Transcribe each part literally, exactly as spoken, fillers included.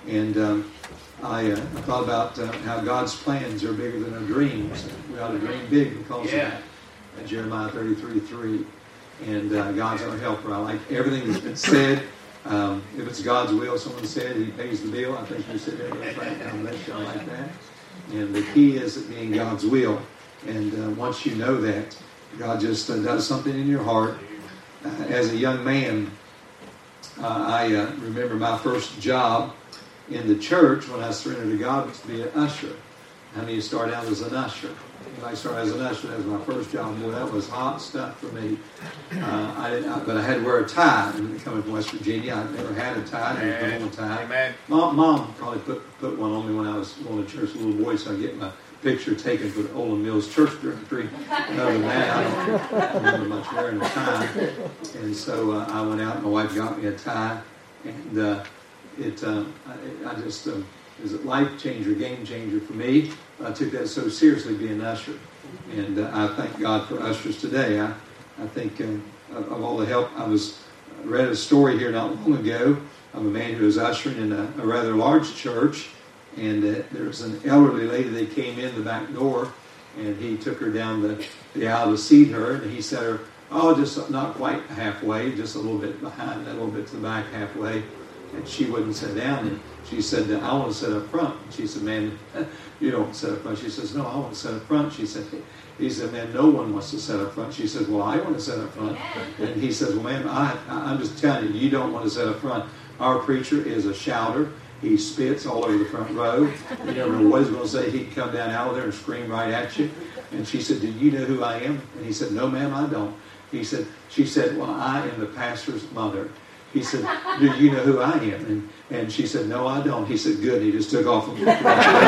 And um, I, uh, I thought about uh, how God's plans are bigger than our dreams. We ought to dream big because yeah. of that. Uh, Jeremiah thirty-three three. And uh, God's our helper. I like everything that's been said. Um, if it's God's will, someone said He pays the bill. I think you said that right now. I like that. And the key is it being God's will. And uh, once you know that, God just uh, does something in your heart. Uh, as a young man, uh, I uh, remember my first job in the church when I surrendered to God was to be an usher. How many of you started out as an usher? When I started as an usher, that was my first job. Boy, that was hot stuff for me. Uh, I didn't, I, but I had to wear a tie. And coming from West Virginia, I never had a tie. I didn't put on a tie. Amen. Mom, Mom probably put, put one on me when I was going to church as a little boy, so I get my picture taken for the Olin Mills Church Directory. Other than that, I don't remember much wearing a tie. And so uh, I went out, and my wife got me a tie, and uh, it uh, I, I just uh, it was a life changer, game changer for me. I took that so seriously, being an usher, and uh, I thank God for ushers today. I I think uh, of, of all the help. I was I read a story here not long ago of a man who was ushering in a, a rather large church. And uh, there was an elderly lady that came in the back door, and he took her down the, the aisle to seat her, and he set her, oh, just not quite halfway, just a little bit behind, a little bit to the back halfway, and she wouldn't sit down, and she said, I want to sit up front. And she said, man, you don't sit up front. She says, no, I want to sit up front. She said, he said, man, no one wants to sit up front. She says, well, I want to sit up front. And he says, well, man, I, I'm just telling you, you don't want to sit up front. Our preacher is a shouter. He spits all over the front row. You never know what he's going to say. He can come down out of there and scream right at you. And she said, do you know who I am? And he said, no, ma'am, I don't. He said, she said, well, I am the pastor's mother. He said, do you know who I am? And, and she said, no, I don't. He said, good. And he just took off. And see that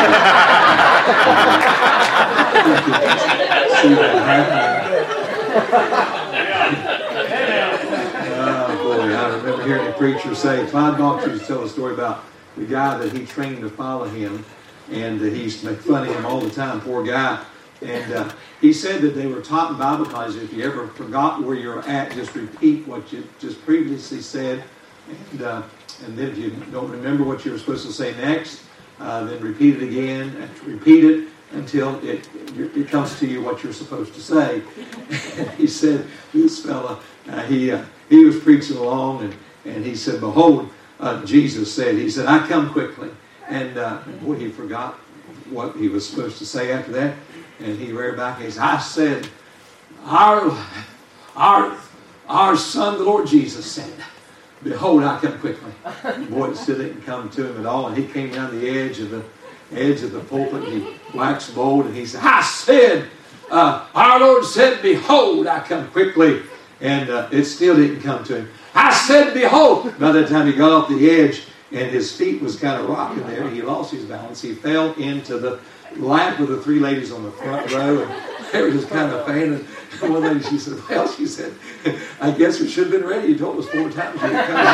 happening. Oh, boy. I remember hearing a preacher say, Clyde Gawk used to tell a story about the guy that he trained to follow him, and uh, he used to make fun of him all the time, poor guy. And uh, he said that they were taught in Bible college, if you ever forgot where you're at, just repeat what you just previously said. And, uh, and then if you don't remember what you were supposed to say next, uh, then repeat it again, and repeat it until it, it comes to you what you're supposed to say. And he said, this fella, uh, he, uh, he was preaching along, and, and he said, behold, Uh, Jesus said, he said, I come quickly. And uh, boy, he forgot what he was supposed to say after that. And he read back and he said, I said, our, our, our son, the Lord Jesus said, behold, I come quickly. Boy, it still didn't come to him at all. And he came down the edge of the edge of the pulpit, and he waxed bold, and he said, I said, uh, our Lord said, behold, I come quickly. And uh, it still didn't come to him. I said, behold. By the time he got off the edge and his feet was kind of rocking there, he lost his balance. He fell into the lap of the three ladies on the front row, and they were just kind of fanning. And one lady, she said, well, she said, I guess we should have been ready. You told us four times you were coming.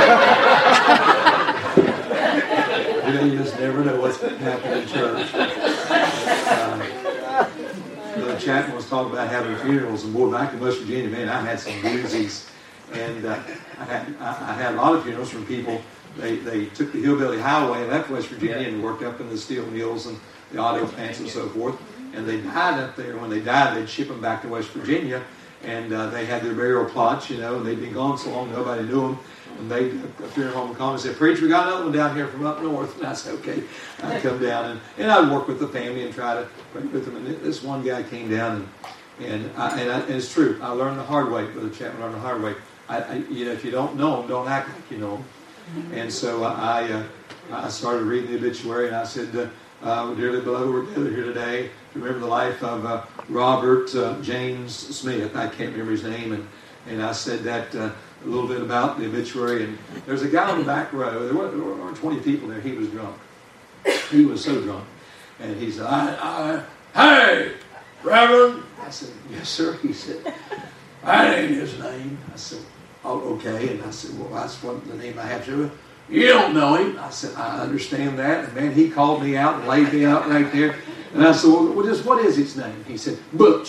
You know, you just never know what's happening in church. Uh, Brother Chapman was talking about having funerals, and boy, back in West Virginia, man, I had some doozies. And uh, I, had, I, I had a lot of funerals from people. They they took the Hillbilly Highway and left West Virginia and worked up in the steel mills and the auto plants and so forth. And they died up there. When they died, they'd ship them back to West Virginia. And uh, they had their burial plots, you know, and they'd be gone so long nobody knew them. And they'd appear home and call and say, preacher, we got another one down here from up north. And I said, okay. I'd come down and, and I'd work with the family and try to pray with them. And this one guy came down and and, I, and, I, and it's true. I learned the hard way. Brother Chapman learned the hard way. I, I, you know, if you don't know them, don't act like you know them. And so uh, I uh, I started reading the obituary, and I said, uh, uh, dearly beloved, we're gathered here today to remember the life of uh, Robert uh, James Smith. I can't remember his name, and, and I said that uh, a little bit about the obituary. And there's a guy on the back row. There were, there were twenty people there. He was drunk. He was so drunk. And he said, I, I, hey, Reverend. I said, yes, sir. He said, that ain't his name. I said, oh, okay. And I said, well, that's what the name I have to. You don't know him. I said, I understand that. And man, he called me out and laid me out right there. And I said, well, just what is his name? He said, Butch.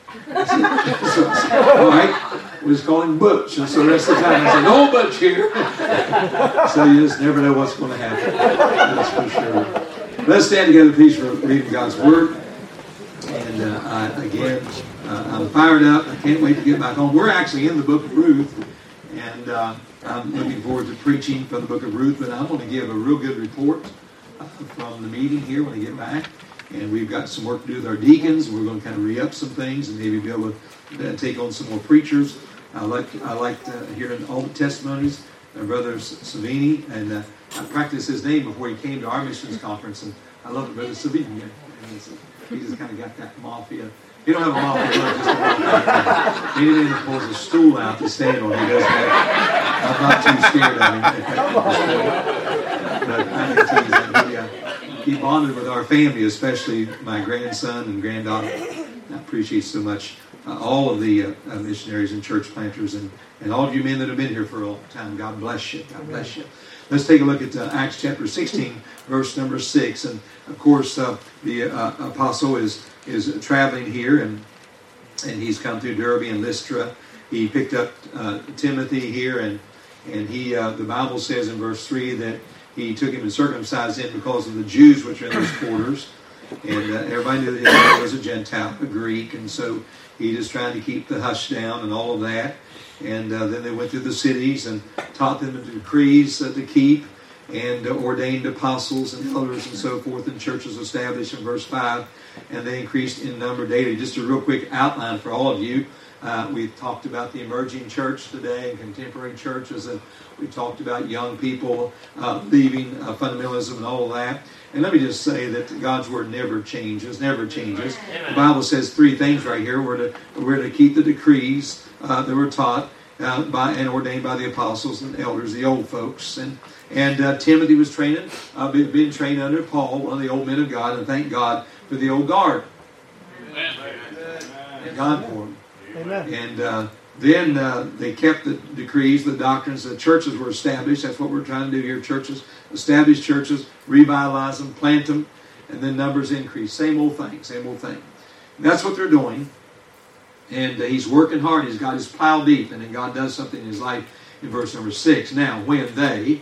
So, all right, we just call him Butch. And so the rest of the time I said, "Oh, Butch here." So you just never know what's going to happen. That's for sure. Let's stand together, please, for reading God's Word. And uh, I, again, uh, I'm fired up. I can't wait to get back home. We're actually in the book of Ruth, and uh, I'm looking forward to preaching from the book of Ruth. But I'm going to give a real good report uh, from the meeting here when I get back. And we've got some work to do with our deacons. We're going to kind of re-up some things and maybe be able to uh, take on some more preachers. I like I liked uh, hearing all the testimonies. My brother Savini, and uh, I practiced his name before he came to our missions conference, and I love Brother Savini. And he's, he just kind of got that mafia. He don't have a mafia, just a mafia. Anything that pulls a stool out to stand on, he does that. I'm not too scared of him. But I can tease him. He, uh, he bonded with our family, especially my grandson and granddaughter. I appreciate so much uh, all of the uh, uh, missionaries and church planters and, and all of you men that have been here for a long time. God bless you. God bless you. Let's take a look at uh, Acts chapter sixteen, verse number six. And, of course, uh, the uh, apostle is is traveling here, and and he's come through Derbe and Lystra. He picked up uh, Timothy here, and and he uh, the Bible says in verse three that he took him and circumcised him because of the Jews which are in those quarters. And uh, everybody knew that he was a Gentile, a Greek, and so he just trying to keep the hush down and all of that. And uh, then they went through the cities and taught them the decrees uh, to keep, and uh, ordained apostles and elders and so forth, and churches established in verse five, and they increased in number daily. Just a real quick outline for all of you. Uh, we talked about the emerging church today and contemporary churches, and we talked about young people uh, leaving uh, fundamentalism and all of that. And let me just say that God's Word never changes, never changes. The Bible says three things right here. We're to, we're to keep the decrees uh, that were taught uh, by and ordained by the apostles and elders, the old folks. And and uh, Timothy was training, uh, being, being trained under Paul, one of the old men of God, and thank God for the old guard. Amen. Thank God for him. Amen. And uh, then uh, they kept the decrees, the doctrines, the churches were established. That's what we're trying to do here. Churches, establish churches, revitalize them, plant them, and then numbers increase. Same old thing, same old thing. And that's what they're doing. And uh, he's working hard. He's got his plow deep. And then God does something in his life in verse number six. Now, when they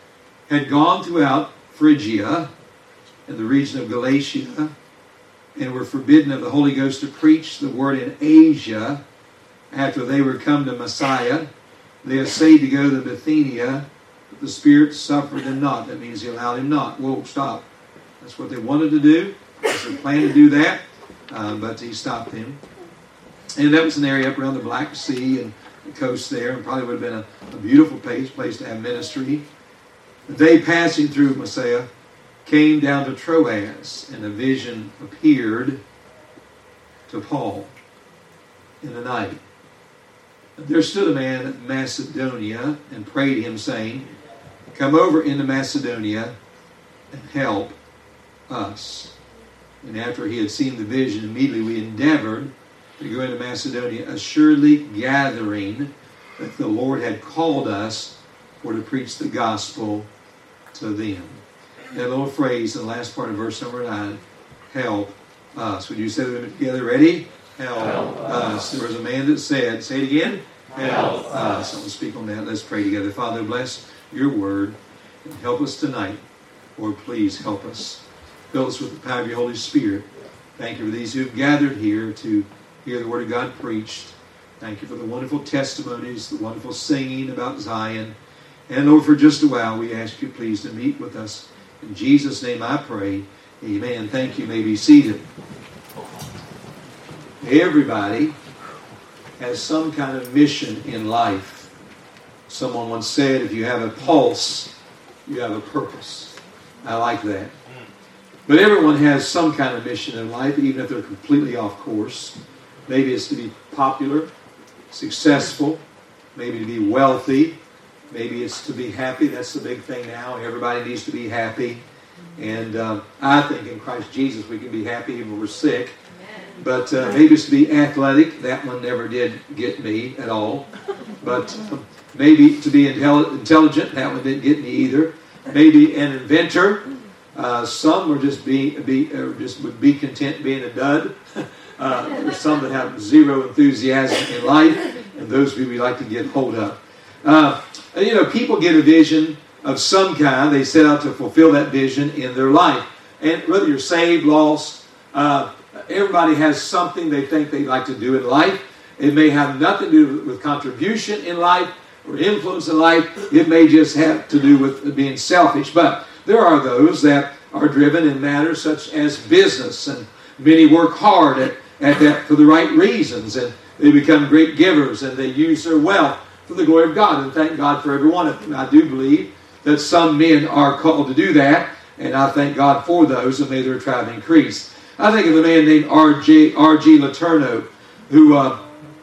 had gone throughout Phrygia and the region of Galatia, and were forbidden of the Holy Ghost to preach the word in Asia, after they were come to Messiah, they essayed to go to Bithynia, but the Spirit suffered them not. That means he allowed him not. Whoa, stop. That's what they wanted to do. That's their plan to do that, uh, but he stopped them. And that was an area up around the Black Sea and the coast there, and probably would have been a, a beautiful place, place to have ministry. They, passing through Messiah, came down to Troas, and a vision appeared to Paul in the night. There stood a man at Macedonia and prayed him, saying, "Come over into Macedonia and help us." And after he had seen the vision, immediately we endeavored to go into Macedonia, assuredly gathering that the Lord had called us for to preach the gospel to them. That little phrase in the last part of verse number nine, help us. Would you say them together? Ready? Help, help us. us. There was a man that said, say it again, help, help us. I'm going to speak on that. Let's pray together. Father, bless your word and help us tonight. Lord, please help us. Fill us with the power of your Holy Spirit. Thank you for these who have gathered here to hear the word of God preached. Thank you for the wonderful testimonies, the wonderful singing about Zion. And Lord, for just a while, we ask you please to meet with us. In Jesus' name I pray. Amen. Thank you. You may be seated. Everybody has some kind of mission in life. Someone once said, if you have a pulse, you have a purpose. I like that. But everyone has some kind of mission in life, even if they're completely off course. Maybe it's to be popular, successful, maybe to be wealthy. Maybe it's to be happy. That's the big thing now. Everybody needs to be happy. And um, I think in Christ Jesus we can be happy even when we're sick. But uh, maybe it's to be athletic. That one never did get me at all. But um, maybe to be intelli- intelligent. That one didn't get me either. Maybe an inventor. Uh, some were just be, be uh, just would be content being a dud. Uh, there's some that have zero enthusiasm in life, and those we like to get hold of. Uh, you know, people get a vision of some kind. They set out to fulfill that vision in their life. And whether you're saved, lost, uh, everybody has something they think they like to do in life. It may have nothing to do with contribution in life or influence in life. It may just have to do with being selfish. But there are those that are driven in matters such as business, and many work hard at, at that for the right reasons, and they become great givers, and they use their wealth for the glory of God, and thank God for every one of them. I do believe that some men are called to do that, and I thank God for those, and may their tribe increase. I think of a man named R G R G Letourneau, who uh,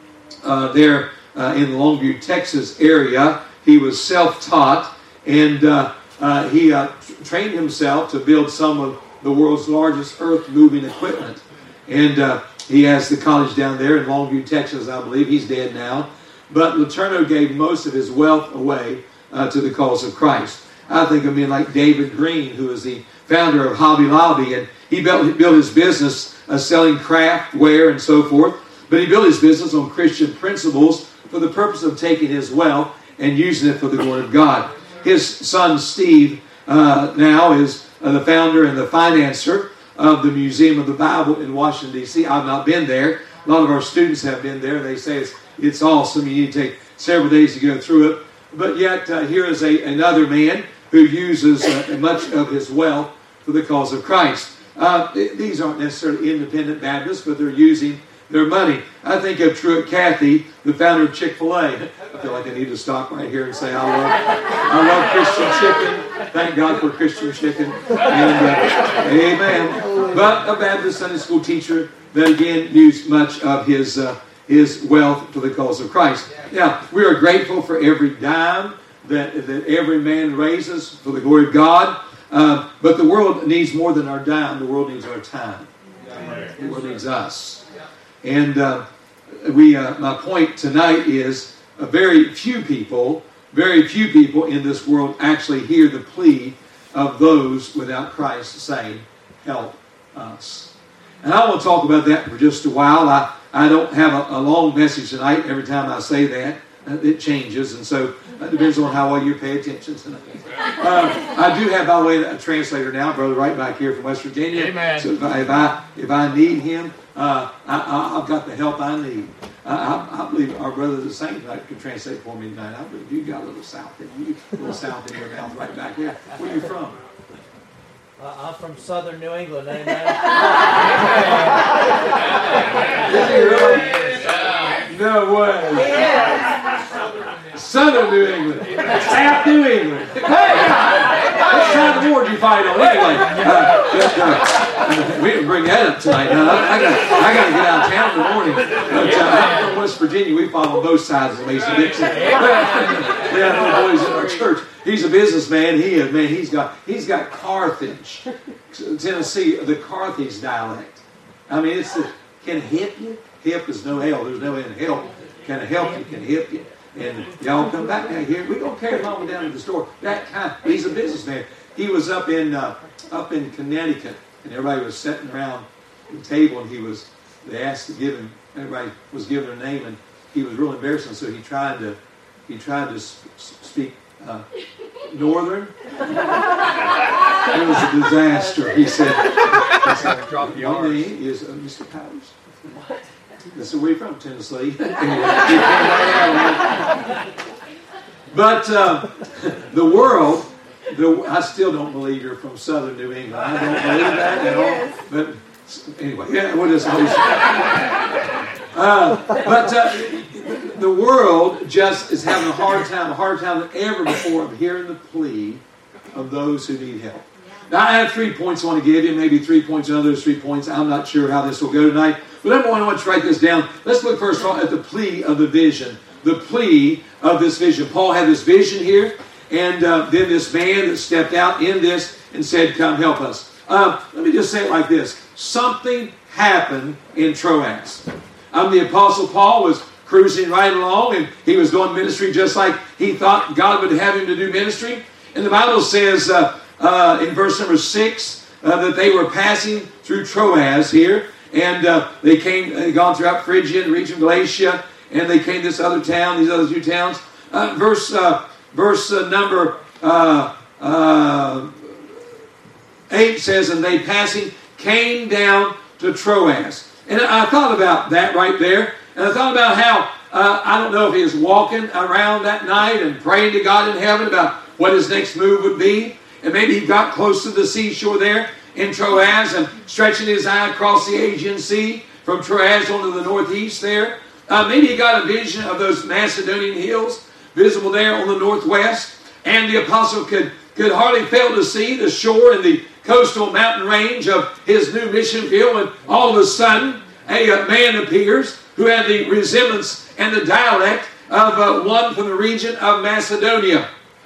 uh, there uh, in the Longview, Texas area, he was self-taught, and uh, uh, he uh, trained himself to build some of the world's largest earth-moving equipment. And uh, he has the college down there in Longview, Texas, I believe. He's dead now. But Letourneau gave most of his wealth away uh, to the cause of Christ. I think of men like David Green, who is the founder of Hobby Lobby, and he built, he built his business uh, selling craft, wear, and so forth. But he built his business on Christian principles for the purpose of taking his wealth and using it for the glory of God. His son Steve uh, now is uh, the founder and the financer of the Museum of the Bible in Washington, D C I've not been there. A lot of our students have been there. They say it's, it's awesome. You need to take several days to go through it. But yet uh, here is a, another man who uses uh, much of his wealth for the cause of Christ. Uh, these aren't necessarily independent Baptists, but they're using their money. I think of Truett Cathy, the founder of Chick-fil-A. I feel like I need to stop right here and say I love, I love Christian chicken. Thank God for Christian chicken. And, uh, amen. But a Baptist Sunday school teacher that again used much of his uh, his wealth for the cause of Christ. Now, we are grateful for every dime that, that every man raises for the glory of God. Uh, but the world needs more than our dime. The world needs our time. The world needs us. And uh, we, uh, my point tonight is uh, very few people, very few people in this world actually hear the plea of those without Christ saying, help us. And I want to talk about that for just a while. I, I don't have a, a long message tonight. Every time I say that, uh, it changes. And so it depends on how well you pay attention tonight. Uh, I do have, by the way, a translator now, brother, right back here from West Virginia. Amen. So if I if I, if I need him, uh, I, I, I've got the help I need. I, I, I believe our brother the same tonight can translate for me tonight. I believe you got a little south in you, a little south in your mouth right back there. Where are you from? Uh, I'm from southern New England, amen. Is he really? No way. Yes. Southern New England. South New England. Hey! What side of the war did you fight on? Anyway, uh, but, uh, we didn't bring that up tonight. No, I, I got I got to get out of town in the morning. But, uh, I'm from West Virginia. We follow both sides of Mason Dixon. We have little boys in our church. He's a businessman. He is, man, he's got he's got Carthage, Tennessee, the Carthage dialect. I mean, it's the, can hip you? Hip is no L. There's no N. Help. Can I help you? Can hip you? And y'all come back down here. We're going to carry Mama down to the store. That kind. He's a businessman. He was up in uh, up in Connecticut, and everybody was sitting around the table, and he was. They asked to give him. Everybody was giving their name, and he was real embarrassing. So he tried to he tried to speak uh, Northern. It was a disaster. He said, he said "My name is uh, Mister Powers." This is where you're from, Tennessee. But uh, the world, the, I still don't believe you're from southern New England. I don't believe that at all. But anyway, yeah, what is uh, But uh, the world just is having a hard time, a harder time than ever before of hearing the plea of those who need help. Now, I have three points I want to give you, maybe three points, and others three points. I'm not sure how this will go tonight. But number one, I want you to write this down. Let's look first of all at the plea of the vision. The plea of this vision. Paul had this vision here, and uh, then this man that stepped out in this and said, come help us. Uh, let me just say it like this. Something happened in Troas. Um, the Apostle Paul was cruising right along, and he was doing ministry just like he thought God would have him to do ministry. And the Bible says uh, uh, in verse number six uh, that they were passing through Troas here. And uh, they came, they gone throughout Phrygia and region of Galatia, and they came to this other town, these other two towns. Uh, verse uh, verse uh, number uh, uh, eight says, and they passing came down to Troas. And I thought about that right there. And I thought about how, uh, I don't know if he was walking around that night and praying to God in heaven about what his next move would be. And maybe he got close to the seashore there in Troas and stretching his eye across the Aegean Sea from Troas onto the northeast there. Uh, maybe he got a vision of those Macedonian hills visible there on the northwest. And the apostle could, could hardly fail to see the shore and the coastal mountain range of his new mission field when all of a sudden a, a man appears who had the resemblance and the dialect of uh, one from the region of Macedonia.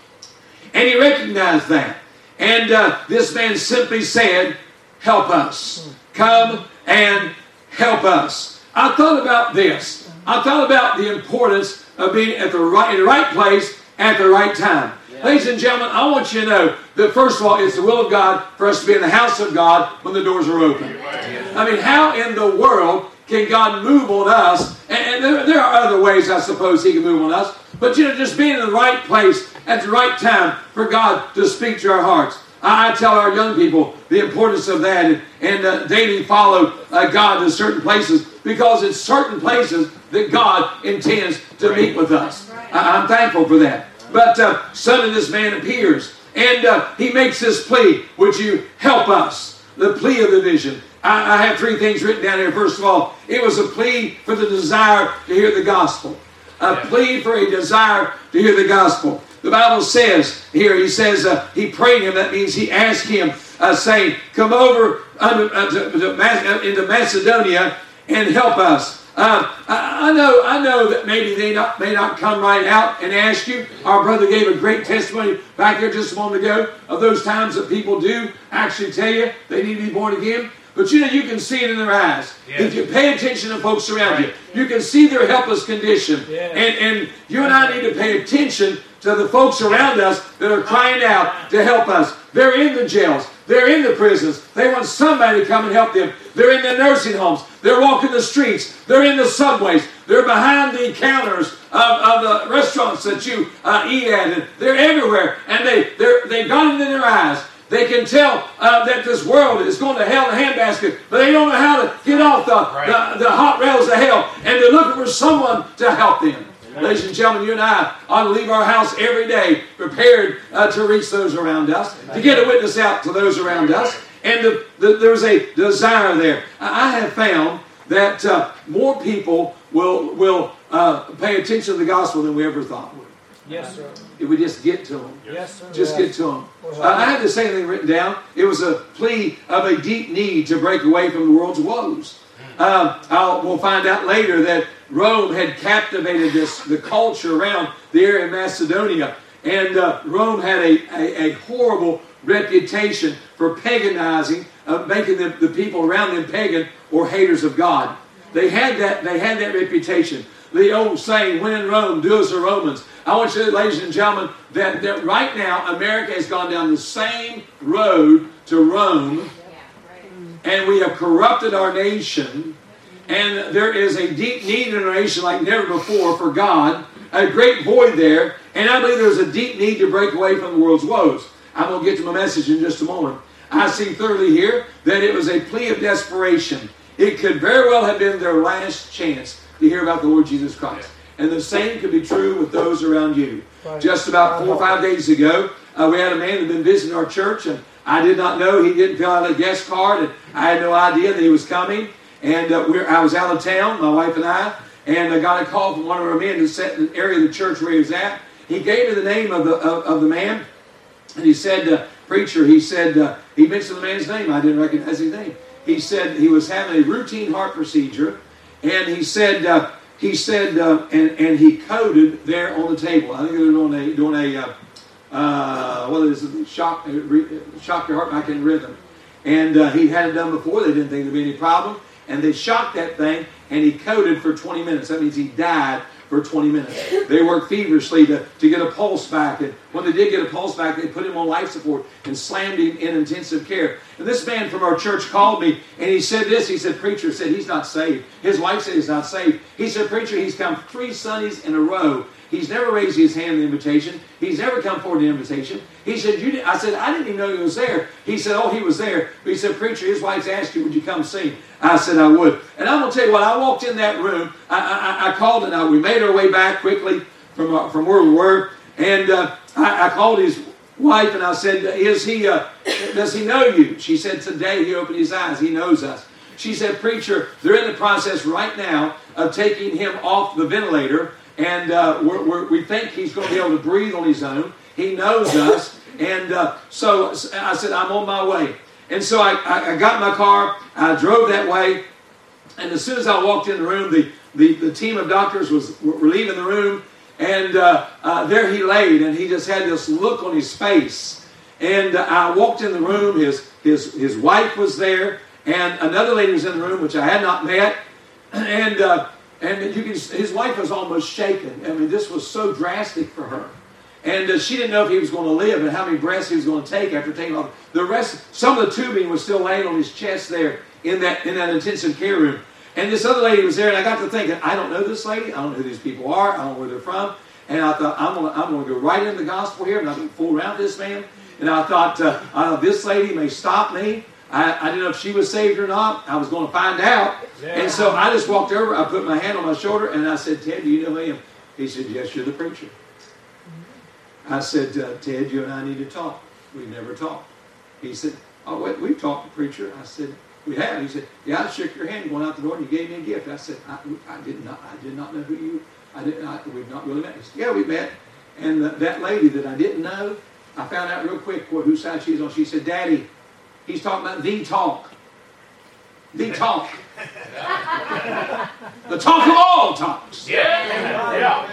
And he recognized that. And uh, this man simply said, help us. Come and help us. I thought about this. I thought about the importance of being at the right, in the right place at the right time. Yeah. Ladies and gentlemen, I want you to know that first of all, it's the will of God for us to be in the house of God when the doors are open. Yeah. I mean, how in the world can God move on us? And there, there are other ways, I suppose, He can move on us. But, you know, just being in the right place at the right time for God to speak to our hearts. I, I tell our young people the importance of that and, and uh, daily follow uh, God to certain places, because it's certain places that God intends to right. meet with us. Right. I, I'm thankful for that. But uh, suddenly this man appears, and uh, he makes this plea, would you help us? The plea of the vision. I, I have three things written down here. First of all, it was a plea for the desire to hear the gospel. A yeah. plea for a desire to hear the gospel. The Bible says here, he says, uh, he prayed him. That means he asked him, uh, saying, come over under, uh, to, to, uh, into Macedonia and help us. Uh, I, I know I know that maybe they not, may not come right out and ask you. Our brother gave a great testimony back there just a moment ago of those times that people do actually tell you they need to be born again. But you know, you can see it in their eyes. Yes. If you pay attention to folks around right. you, you can see their helpless condition. Yes. And, and you and I need to pay attention to the folks around us that are crying out to help us. They're in the jails. They're in the prisons. They want somebody to come and help them. They're in the nursing homes. They're walking the streets. They're in the subways. They're behind the counters of, of the restaurants that you uh, eat at. And they're everywhere. And they, they're, they've got it in their eyes. They can tell uh, that this world is going to hell in a handbasket, but they don't know how to get off the, right. the, the hot rails of hell. And they're looking for someone to help them. Amen. Ladies and gentlemen, you and I ought to leave our house every day prepared uh, to reach those around us, Amen. To get a witness out to those around us. And the, the, there's a desire there. I have found that uh, more people will, will uh, pay attention to the gospel than we ever thought would. Yes, sir. If we just get to them. Yes, sir. Just yes. get to them. Uh, I had the same thing written down. It was a plea of a deep need to break away from the world's woes. Uh, I'll, we'll find out later that Rome had captivated this the culture around the area of Macedonia. And uh, Rome had a, a, a horrible reputation for paganizing, uh, making the, the people around them pagan or haters of God. They had that, they had that reputation. The old saying, when in Rome, do as the Romans. I want you to, ladies and gentlemen, that, that right now America has gone down the same road to Rome, and we have corrupted our nation, and there is a deep need in our nation like never before for God, a great void there, and I believe there's a deep need to break away from the world's woes. I'm going to get to my message in just a moment. I see thirdly here that it was a plea of desperation. It could very well have been their last chance to hear about the Lord Jesus Christ. And the same could be true with those around you. Right. Just about four or five days ago, uh, we had a man who had been visiting our church, and I did not know. He didn't fill out a guest card, and I had no idea that he was coming. And uh, we're, I was out of town, my wife and I, and I got a call from one of our men who sat in the area of the church where he was at. He gave me the name of the of, of the man, and he said, uh, preacher, he said, uh, he mentioned the man's name. I didn't recognize his name. He said he was having a routine heart procedure, and he said, uh, he said, uh, and, and he coded there on the table. I think they were doing a, doing a uh, uh, what is it, shock, shock your heart back in rhythm. And uh, he had it done before. They didn't think there'd be any problem. And they shocked that thing, and he coded for twenty minutes. That means he died for twenty minutes. They worked feverishly to, to get a pulse back. And when they did get a pulse back, they put him on life support and slammed him in intensive care. And this man from our church called me, and he said this. He said, preacher said he's not saved. His wife said he's not saved. He said, preacher, he's come three Sundays in a row. He's never raised his hand in the invitation. He's never come forward to the invitation. He said, you did. I said, I didn't even know he was there. He said, oh, he was there. But he said, preacher, his wife's asked you, would you come sing? I said, I would. And I'm going to tell you what, I walked in that room. I, I, I called, and I, we made our way back quickly from, uh, from where we were. And uh, I, I called his wife, and I said, is he, uh, does he know you? She said, today he opened his eyes. He knows us. She said, preacher, they're in the process right now of taking him off the ventilator. And uh, we're, we're, we think he's going to be able to breathe on his own. He knows us. And uh, so I said, I'm on my way. And so I, I, I got in my car. I drove that way. And as soon as I walked in the room, the, the, the team of doctors was were leaving the room. And uh, uh, there he laid. And he just had this look on his face. And uh, I walked in the room. His, his, his wife was there. And another lady was in the room, which I had not met. And... Uh, And you can, his wife was almost shaken. I mean, this was so drastic for her. And uh, she didn't know if he was going to live and how many breaths he was going to take after taking off. The rest, some of the tubing was still laying on his chest there in that in that intensive care room. And this other lady was there, and I got to thinking, I don't know this lady. I don't know who these people are. I don't know where they're from. And I thought, I'm going to, I'm going to go right into the gospel here. I'm not going to fool around this man. And I thought, uh, I thought this lady may stop me. I, I didn't know if she was saved or not. I was going to find out. Yeah. And so I just walked over. I put my hand on my shoulder, and I said, Ted, do you know him? He said, yes, you're the preacher. I said, uh, Ted, you and I need to talk. We've never talked. He said, oh, wait, we've talked to preacher. I said, we have. He said, yeah, I shook your hand going out the door, and you gave me a gift. I said, I, I did not I did not know who you I didn't. I, we've not really met. He said, yeah, we met. And uh, that lady that I didn't know, I found out real quick what, whose side she's on. She said, Daddy, he's talking about the talk. The talk. The talk of all talks. Yeah. Yeah.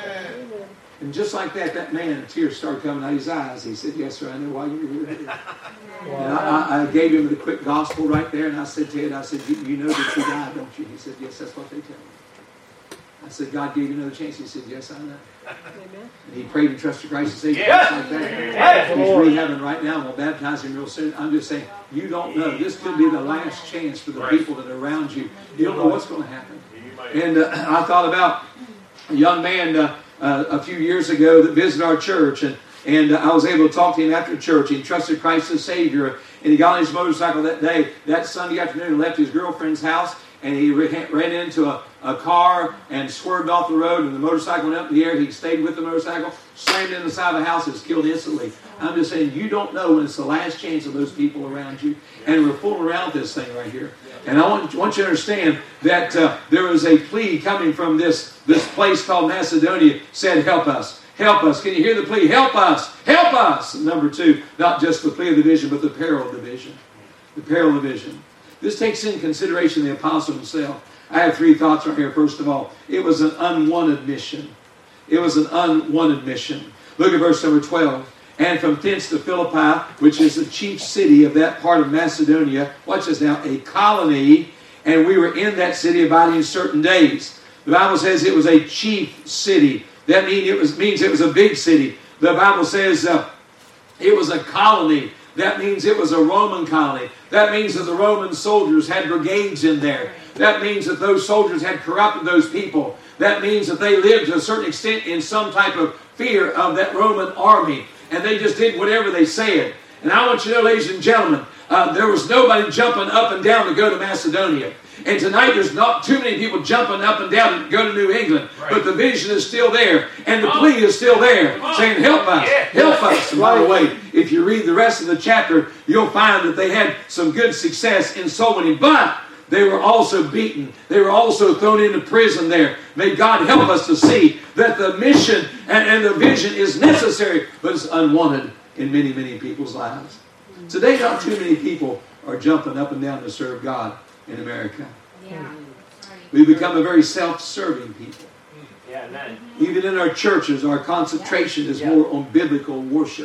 And just like that, that man, tears started coming out of his eyes. He said, yes, sir, I know why you're here. Wow. And I, I gave him the quick gospel right there. And I said, Ted, I said, you, you know that you died, don't you? He said, yes, that's what they tell me. I said, God gave you another chance. He said, yes, I know. Amen. And he prayed and trusted Christ and Savior. Yes. Like that. He's rehabbing right now. We'll baptize him real soon. I'm just saying, you don't know. This could be the last chance for the people that are around you. You don't know what's going to happen. And uh, I thought about a young man uh, uh, a few years ago that visited our church. And, and uh, I was able to talk to him after church. He trusted Christ as Savior. And he got on his motorcycle that day, that Sunday afternoon, and left his girlfriend's house. And he ran into a, a car and swerved off the road, and the motorcycle went up in the air. He stayed with the motorcycle, slammed into the side of the house, and was killed instantly. I'm just saying, you don't know when it's the last chance of those people around you. And we're fooling around with this thing right here. And I want, want you to understand that uh, there was a plea coming from this, this place called Macedonia, said, help us. Help us. Can you hear the plea? Help us. Help us. And number two, not just the plea of the vision, but the peril of the vision. The peril of the vision. This takes into consideration the apostle himself. I have three thoughts right here. First of all, it was an unwanted mission. It was an unwanted mission. Look at verse number twelve. And from thence to Philippi, which is the chief city of that part of Macedonia. Watch this now. A colony. And we were in that city abiding certain days. The Bible says it was a chief city. That mean it was, means it was a big city. The Bible says uh, it was a colony. That means it was a Roman colony. That means that the Roman soldiers had brigades in there. That means that those soldiers had corrupted those people. That means that they lived to a certain extent in some type of fear of that Roman army. And they just did whatever they said. And I want you to know, ladies and gentlemen, uh, there was nobody jumping up and down to go to Macedonia. And tonight there's not too many people jumping up and down to go to New England. Right. But the vision is still there. And the plea is still there. Saying, help us. Yeah. Help us. And by the way, if you read the rest of the chapter, you'll find that they had some good success in so many. But they were also beaten. They were also thrown into prison there. May God help us to see that the mission and, and the vision is necessary, but it's unwanted in many, many people's lives. Today, not too many people are jumping up and down to serve God in America. Yeah. We've become a very self-serving people. Yeah, amen. Even in our churches, our concentration is more on biblical worship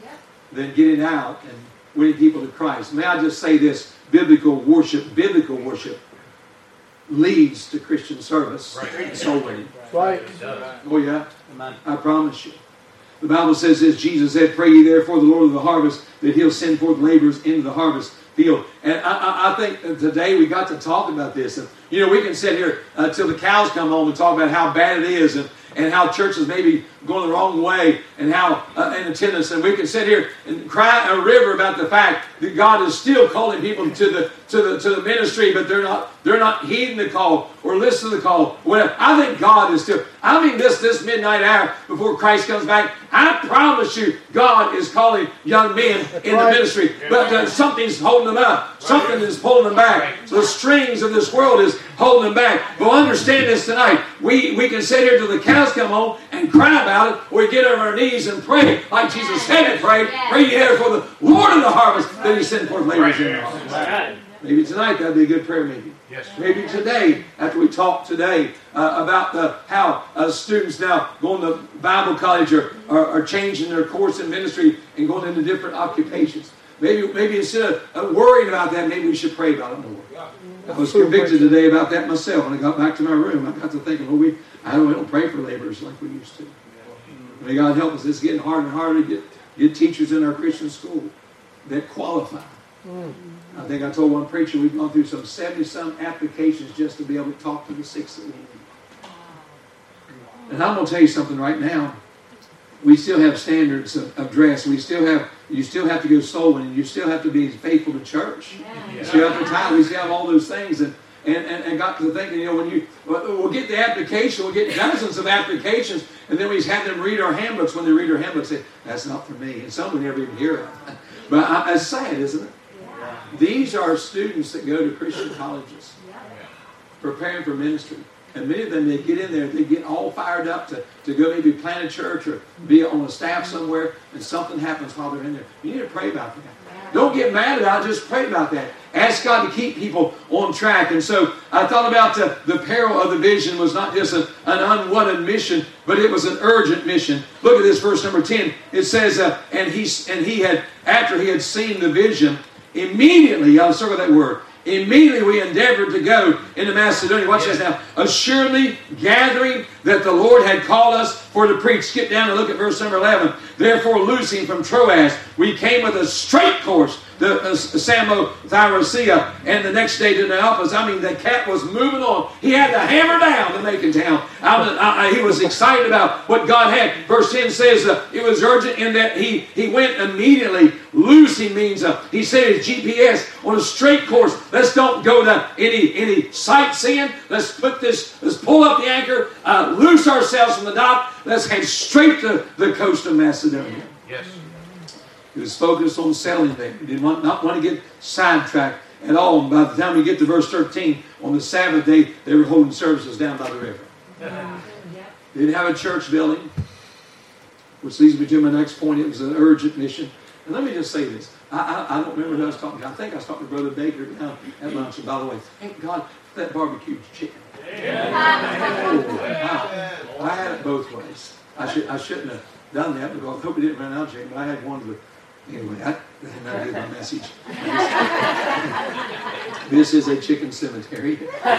than getting out and winning people to Christ. May I just say this, biblical worship, biblical worship leads to Christian service Right. and soul winning. Right. It does. Oh yeah, Amen. I promise you. The Bible says this, Jesus said, pray ye therefore the Lord of the harvest, that he'll send forth laborers into the harvest field. And I, I, I think that today we got to talk about this. And, you know, we can sit here uh, till the cows come home and talk about how bad it is and, and how churches may be going the wrong way and how uh, in attendance. And we can sit here and cry a river about the fact that God is still calling people to the to the to the ministry, but they're not they're not heeding the call or listening to the call. Whatever. I think God is still. I mean, this this midnight hour before Christ comes back, I promise you, God is calling young men in the ministry, but uh, something's holding them up. Something is pulling them back. So the strings of this world is holding them back. But understand this tonight. We we can sit here till the cows come home and cry about it, or we get on our knees and pray like Jesus said to pray. Pray ye therefore the Lord of the harvest that he send forth laborers in the harvest. Right. Maybe tonight that'd be a good prayer meeting. Yes. Maybe today, after we talk today uh, about the, how uh, students now going to Bible college are, are, are changing their course in ministry and going into different occupations. Maybe maybe instead of uh, worrying about that, maybe we should pray about it more. I was convicted today about that myself. When I got back to my room, I got to thinking, well, we I don't, we don't pray for laborers like we used to. May God help us. It's getting harder and harder to get, get teachers in our Christian school that qualify. I think I told one preacher we've gone through some seventy-some applications just to be able to talk to the six that we need. And I'm going to tell you something right now. We still have standards of, of dress. We still have, you still have to go soul winning. You still have to be faithful to church. You still have to tithe. We still have all those things. And, and, and, and got to thinking, you know, when you, we'll get the application, we'll get dozens of applications, and then we have them read our handbooks. When they read our handbooks, say, that's not for me. And some we never even hear of. But I, it's sad, isn't it? These are students that go to Christian colleges, preparing for ministry. And many of them, they get in there, they get all fired up to, to go maybe plant a church or be on a staff somewhere, and something happens while they're in there. You need to pray about that. Don't get mad about it, just pray about that. Ask God to keep people on track. And so I thought about the, the peril of the vision was not just a, an unwanted mission, but it was an urgent mission. Look at this verse number ten. It says, uh, and he and he had, after he had seen the vision, immediately, I'll circle that word, immediately we endeavored to go into Macedonia. Watch this now. Assuredly gathering that the Lord had called us for to preach. Skip down and look at verse number eleven. Therefore, loosing from Troas, we came with a straight course to uh, Samothracea, and the next day to Neapolis. I mean, the cat was moving on. He had to hammer down to Macon town. I mean, I, I, he was excited about what God had. Verse ten says uh, it was urgent in that he, he went immediately. Loosing means uh, he set his G P S on a straight course. Let's don't go to any any sightseeing. Let's put this. Let's pull up the anchor. Uh, loose ourselves from the dock. Let's head straight to the coast of Macedonia. Yes. He was focused on settling there. He did not, not want to get sidetracked at all. And by the time we get to verse thirteen, on the Sabbath day, they were holding services down by the river. Yeah. They didn't have a church building, which leads me to my next point. It was an urgent mission. And let me just say this. I, I, I don't remember who I was talking to. I think I was talking to Brother Baker down at lunch. And by the way, thank God for that barbecue chicken. Yeah. Oh, wow. I had it both ways. I, should, I shouldn't have done that because I hope it didn't run out of chicken, but I had one of the... Anyway, I, that did my message. This is a chicken cemetery.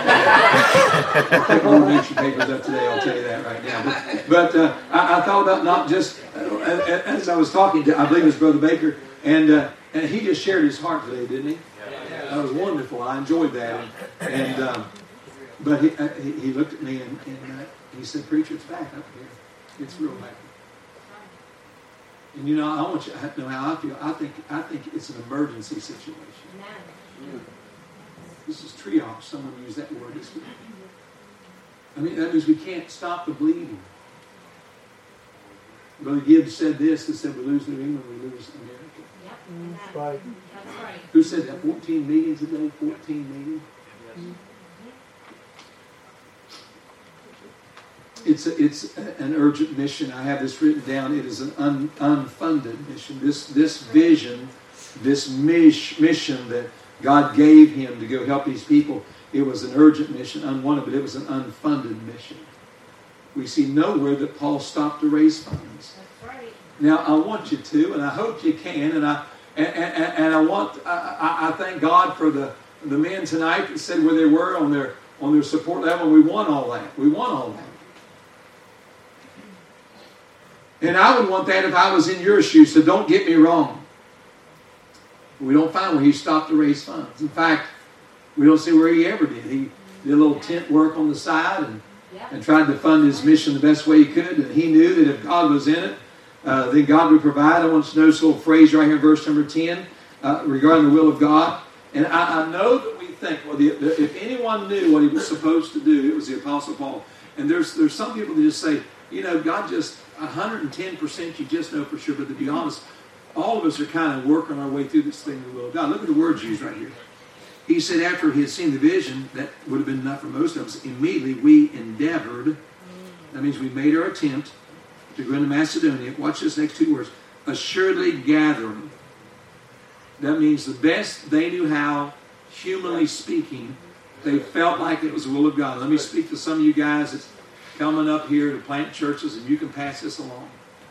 I think we'll get your papers up today, I'll tell you that right now. But, but uh, I, I thought about not just, uh, as I was talking to, I believe it was Brother Baker, and uh, and he just shared his heart today, didn't he? That was wonderful. I enjoyed that. And, and um, But he, uh, he, he looked at me and, and uh, he said, "Preacher, it's back up here. It's real back." And you know, I want you to know how I feel. I think I think it's an emergency situation. Amen. This is triage. Someone used that word this week. I mean, that means we can't stop the bleeding. Brother Gibbs said this. He said, "We lose New England, we lose America." Yep. That's right. That's right. Who said that? fourteen meetings a day? fourteen meetings? Yes. It's a, it's a, an urgent mission. I have this written down. It is an un, unfunded mission. This this vision, this mish, mission that God gave him to go help these people, it was an urgent mission, unwanted, but it was an unfunded mission. We see nowhere that Paul stopped to raise funds. That's right. Now, I want you to, and I hope you can, and I and, and, and I want I, I thank God for the, the men tonight that said where they were on their on their support level. We want all that. We want all that. And I would want that if I was in your shoes, so don't get me wrong. We don't find where he stopped to raise funds. In fact, we don't see where he ever did. He did a little tent work on the side and, and tried to fund his mission the best way he could. And he knew that if God was in it, uh, then God would provide. I want you to notice a little phrase right here in verse number ten uh, regarding the will of God. And I, I know that we think, well, the, the, if anyone knew what he was supposed to do, it was the Apostle Paul. And there's there's some people that just say, you know, God just one hundred ten percent you just know for sure. But to be honest, all of us are kind of working our way through this thing of the will of God. Look at the words used right here. He said after he had seen the vision, that would have been enough for most of us, immediately we endeavored, that means we made our attempt to go into Macedonia. Watch this next two words. Assuredly gathering. That means the best they knew how, humanly speaking, they felt like it was the will of God. Let me speak to some of you guys that's coming up here to plant churches, and you can pass this along.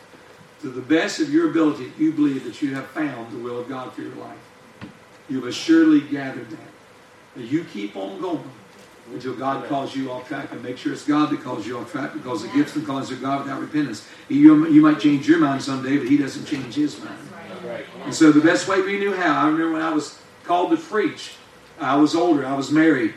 To the best of your ability, you believe that you have found the will of God for your life. You've assuredly gathered that. Now you keep on going until God calls you off track, and make sure it's God that calls you off track, because the gifts and callings of God without repentance. You, you might change your mind someday, but he doesn't change his mind. And so the best way we knew how, I remember when I was called to preach, I was older, I was married,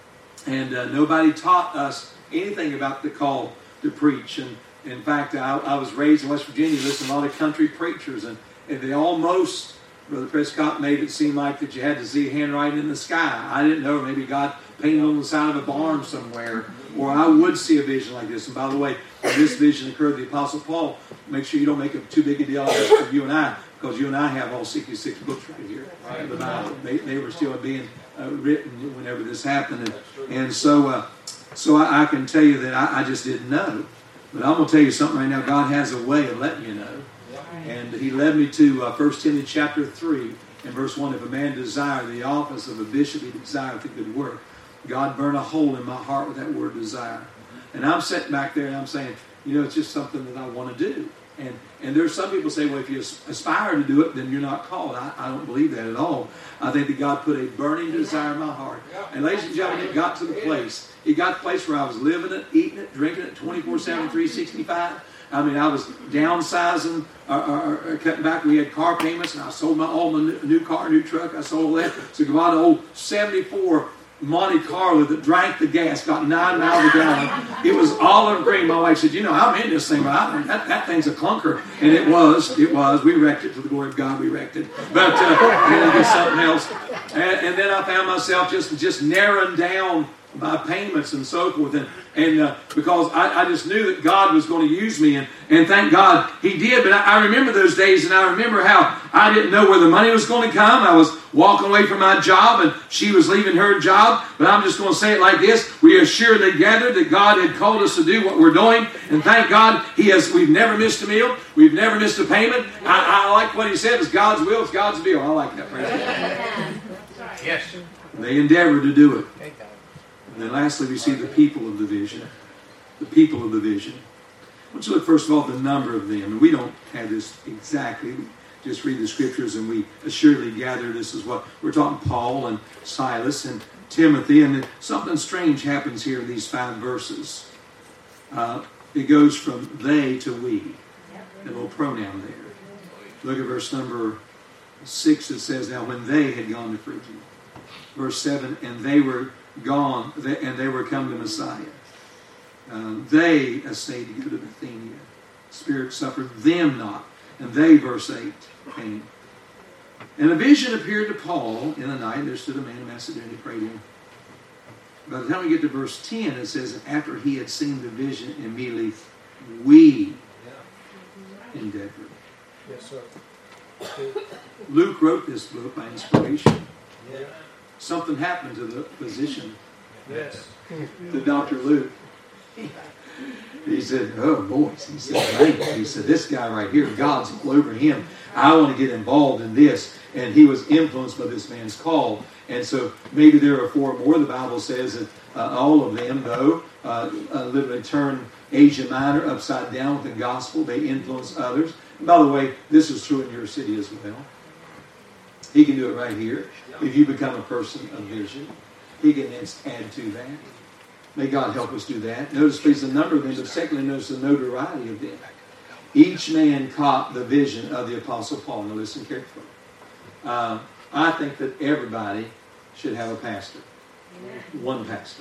and uh, nobody taught us anything about the call to preach. And in fact, I, I was raised in West Virginia, listening to a lot of country preachers, and, and they almost, Brother Prescott made it seem like that you had to see handwriting in the sky. I didn't know, maybe God painted on the side of a barn somewhere, or I would see a vision like this. And by the way, when this vision occurred to the Apostle Paul, make sure you don't make it too big a deal out of it for you and I, because you and I have all sixty-six books right here in the Bible. They, they were still being uh, written whenever this happened. And, and so uh, so I, I can tell you that I, I just didn't know. But I'm going to tell you something right now. God has a way of letting you know. And he led me to uh, First Timothy chapter three and verse one. If a man desire the office of a bishop, he desireth a good work. God burn a hole in my heart with that word desire. And I'm sitting back there and I'm saying, you know, it's just something that I want to do. And and there's some people say, well, if you aspire to do it, then you're not called. I, I don't believe that at all. I think that God put a burning desire in my heart. And ladies and gentlemen, it got to the place. It got to the place where I was living it, eating it, drinking it, twenty-four seven, three sixty-five. I mean, I was downsizing, or, or, or cutting back. We had car payments, and I sold my all my new, new car, new truck. I sold that. So I bought an old seventy-four Monte Carlo that drank the gas, got nine miles a gallon. It was olive green. My wife said, you know, I'm in this thing, but I, that, that thing's a clunker. And it was. It was. We wrecked it. To the glory of God, we wrecked it. But uh, then I did something else. And, and then I found myself just, just narrowing down my payments and so forth. And, and uh, because I, I just knew that God was going to use me. And, and thank God he did. But I, I remember those days, and I remember how I didn't know where the money was going to come. I was walking away from my job, and she was leaving her job. But I'm just going to say it like this. We assuredly gathered that God had called us to do what we're doing. And thank God he has. We've never missed a meal. We've never missed a payment. I, I like what he said. It's God's will. It's God's bill. I like that. Praise God. Yes. They endeavored to do it. And then lastly, we see the people of the vision. The people of the vision. I want you to look first of all at the number of them. And we don't have this exactly. We just read the scriptures and we assuredly gather this is what we're talking Paul and Silas and Timothy. And then something strange happens here in these five verses. Uh, it goes from they to we. A little pronoun there. Look at verse number six. It says, now when they had gone to Phrygia. Verse seven, and they were gone, and they were come to Messiah. Uh, they essayed to go to Bithynia. Spirit suffered them not. And they, verse eight, came. And a vision appeared to Paul in the night. There stood a man in Macedonia, prayed him. By the time we get to verse ten, it says, after he had seen the vision, immediately we endeavored. Yes, sir. Luke wrote this book by inspiration. Yeah. Something happened to the physician, Yes. to Doctor Luke. He said, oh, boys. He said, man. He said, this guy right here, God's all over him. I want to get involved in this. And he was influenced by this man's call. And so maybe there are four more. The Bible says that uh, all of them, though, uh, uh, literally turned Asia Minor upside down with the gospel. They influenced others. And by the way, this is true in your city as well. He can do it right here. If you become a person of vision, he can add to that. May God help us do that. Notice please the number of them, but secondly notice the notoriety of them. Each man caught the vision of the Apostle Paul. Now listen carefully. Uh, I think that everybody should have a pastor. One pastor.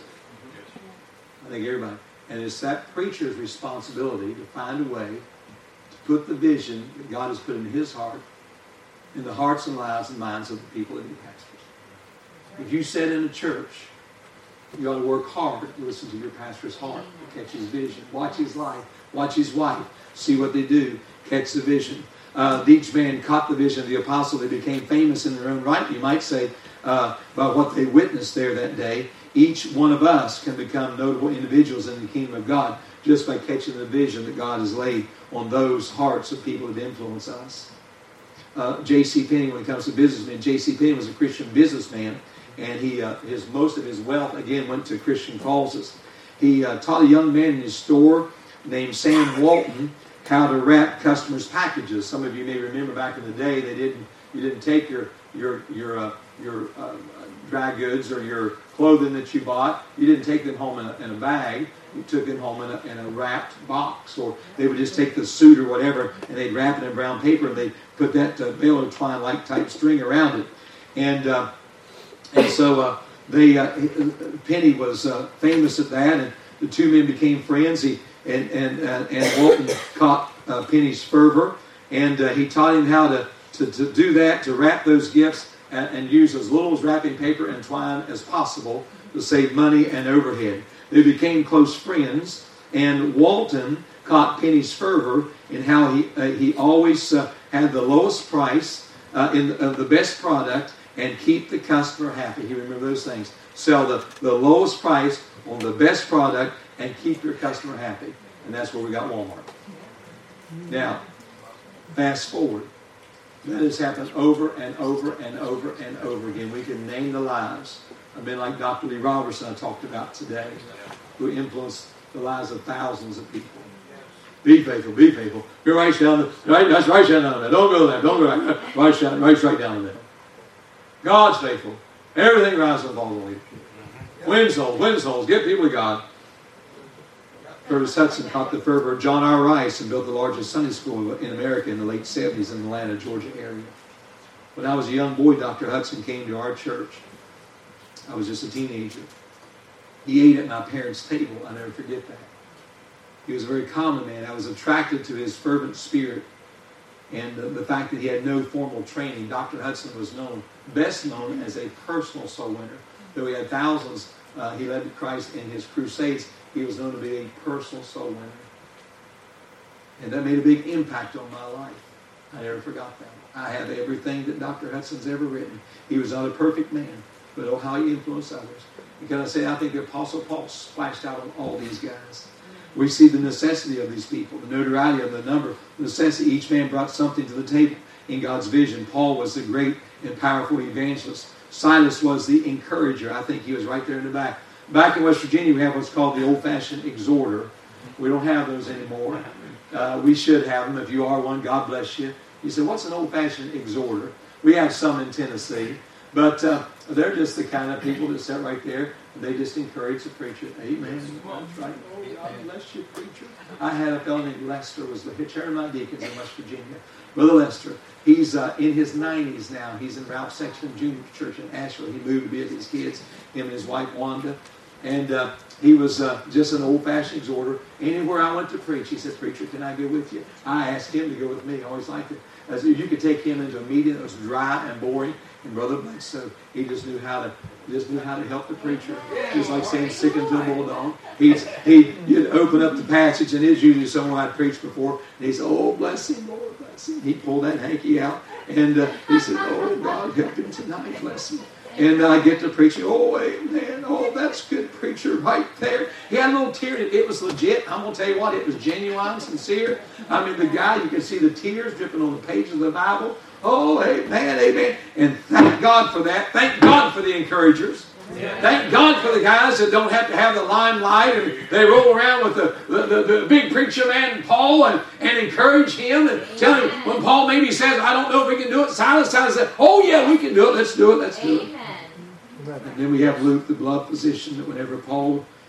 I think everybody. And it's that preacher's responsibility to find a way to put the vision that God has put in his heart in the hearts and lives and minds of the people that he pastors. If you sit in a church, you ought to work hard to listen to your pastor's heart, to catch his vision. Watch his life. Watch his wife. See what they do. Catch the vision. Uh, each man caught the vision of the apostle. They became famous in their own right, you might say, uh, by what they witnessed there that day. Each one of us can become notable individuals in the kingdom of God just by catching the vision that God has laid on those hearts of people that influence us. Uh, J C Penney, when it comes to businessmen, J C Penney was a Christian businessman, and he uh, his most of his wealth, again, went to Christian causes. He uh, taught a young man in his store named Sam Walton how to wrap customers' packages. Some of you may remember back in the day, they didn't you didn't take your your your uh, your uh, dry goods or your clothing that you bought, you didn't take them home in a, in a bag. You took them home in a, in a wrapped box, or they would just take the suit or whatever and they'd wrap it in brown paper and they'd put that uh, veil or twine-like type string around it. And uh, and so uh, they uh, Penny was uh, famous at that, and the two men became friends. He and and uh, and Walton caught uh, Penny's fervor, and uh, he taught him how to, to to do that, to wrap those gifts and, and use as little as wrapping paper and twine as possible to save money and overhead. They became close friends, and Walton caught Penny's fervor in how he uh, he always uh, had the lowest price uh, in of uh, the best product and keep the customer happy. You remember those things. Sell the, the lowest price on the best product and keep your customer happy. And that's where we got Walmart. Now, fast forward. That has happened over and over and over and over again. We can name the lives of men like Doctor Lee Robertson I talked about today, who influenced the lives of thousands of people. Be faithful, be faithful. Go right down the, right, that's right down there. Don't go there. Don't go right, right, down, right straight down there. God's faithful. Everything rises and falls on you. Win souls, win souls. Get people to God. Curtis Hudson caught the fervor of John R. Rice and built the largest Sunday school in America in the late seventies in the Atlanta, Georgia area. When I was a young boy, Doctor Hudson came to our church. I was just a teenager. He ate at my parents' table. I'll never forget that. He was a very common man. I was attracted to his fervent spirit and the, the fact that he had no formal training. Doctor Hudson was known, best known as a personal soul winner. Though he had thousands, uh, he led to Christ in his crusades. He was known to be a personal soul winner. And that made a big impact on my life. I never forgot that. I have everything that Doctor Hudson's ever written. He was not a perfect man, but oh, how he influenced others. And can I say, I think the Apostle Paul splashed out on all these guys. We see the necessity of these people, the notoriety of the number, the necessity. Each man brought something to the table in God's vision. Paul was the great and powerful evangelist. Silas was the encourager. I think he was right there in the back. Back in West Virginia, we have what's called the old-fashioned exhorter. We don't have those anymore. Uh, we should have them. If you are one, God bless you. You say, what's an old-fashioned exhorter? We have some in Tennessee. But uh, they're just the kind of people that sit right there and they just encourage the preacher. Amen. That's right. Oh, God bless you, preacher. I had a fellow named Lester, was the chairman of my deacons in West Virginia. Brother Lester. He's uh, in his nineties now. He's in Ralph Sexton Junior Church in Asheville. He moved to be with his kids, him and his wife Wanda. And uh, he was uh, just an old-fashioned exhorter. Anywhere I went to preach, he said, preacher, can I go with you? I asked him to go with me. I always liked it. As if you could take him into a meeting that was dry and boring. And Brother Bledsoe, he just knew how to just knew how to help the preacher. Just like saying sick unto a bulldog. He's he you'd open up the passage, and it's usually someone I'd preached before, and he said, oh, bless him, Lord, bless him. He'd pull that hanky out, and uh, he said, oh, God, help him tonight, bless him. And I get to preaching, oh, amen, oh, that's good preacher right there. He had a little tear. It was legit. I'm going to tell you what, it was genuine, sincere. I mean, the guy, you could see the tears dripping on the pages of the Bible. Oh, amen, amen. And thank God for that. Thank God for the encouragers. Yeah. Thank God for the guys that don't have to have the limelight and they roll around with the, the, the, the big preacher man Paul and, and encourage him and tell him when Paul maybe says, I don't know if we can do it. Silas says, oh yeah, we can do it. Let's do it. Let's do it. Amen. And then we have Luke, the blood physician, that whenever Paul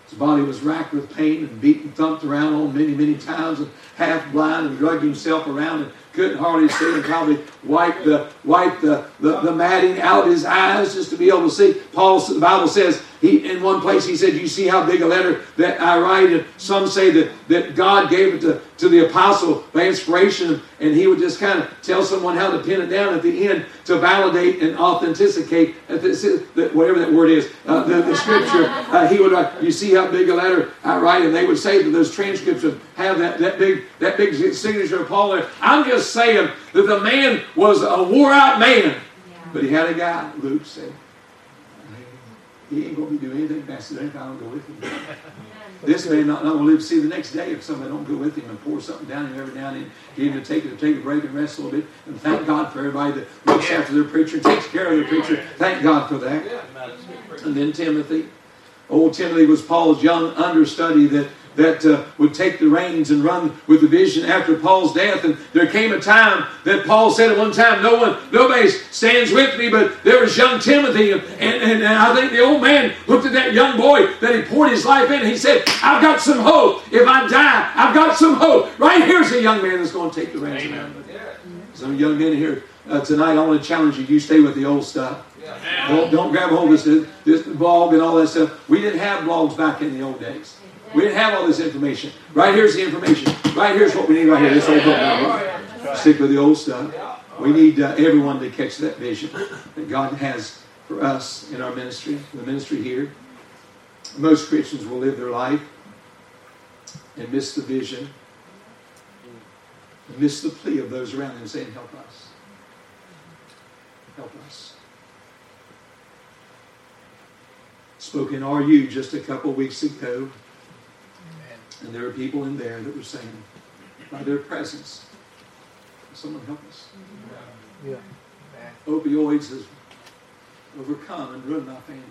His body was racked with pain and beaten, thumped around on many, many times, and half blind, and dragged himself around and couldn't hardly see, and probably wiped the wiped the, the, the matting out his eyes just to be able to see. Paul, the Bible says, he in one place he said, "You see how big a letter that I write?" And some say that, that God gave it to, to the apostle by inspiration, and he would just kind of tell someone how to pin it down at the end to validate and authenticate whatever that word is, uh, the, the scripture. Uh, he would write, "You see how big a letter I write?" And they would say that those transcripts have that, that big that big signature of Paul there. I'm just saying that the man was a wore-out man, but he had a guy. Luke said, "He ain't going to be doing anything fast if I don't go with him." This man not, not going to live to see the next day if somebody don't go with him and pour something down him every now and then. Get him to take, to take a break and rest a little bit. And thank God for everybody that looks after their preacher and takes care of their preacher. Thank God for that. And then Timothy. Old Timothy was Paul's young understudy that that uh, would take the reins and run with the vision after Paul's death. And there came a time that Paul said at one time, no one, nobody stands with me, but there was young Timothy. And, and, and I think the old man looked at that young boy that he poured his life in, and he said, "I've got some hope. If I die, I've got some hope." Right here's a young man that's going to take the reins. Some young men here uh, tonight, I want to challenge you. You stay with the old stuff. Don't, don't grab hold of this, this blog and all that stuff. We didn't have blogs back in the old days. We didn't have all this information. Right here's the information. Right here's what we need right here. This old book. Right? Stick with the old stuff. We need uh, everyone to catch that vision that God has for us in our ministry, the ministry here. Most Christians will live their life and miss the vision, and miss the plea of those around them saying, "Help us. Help us." Spoke in R U just a couple weeks ago. And there are people in there that were saying, by their presence, someone help us. Yeah. Opioids has overcome and ruined my family.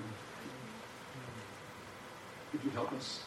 Could you help us?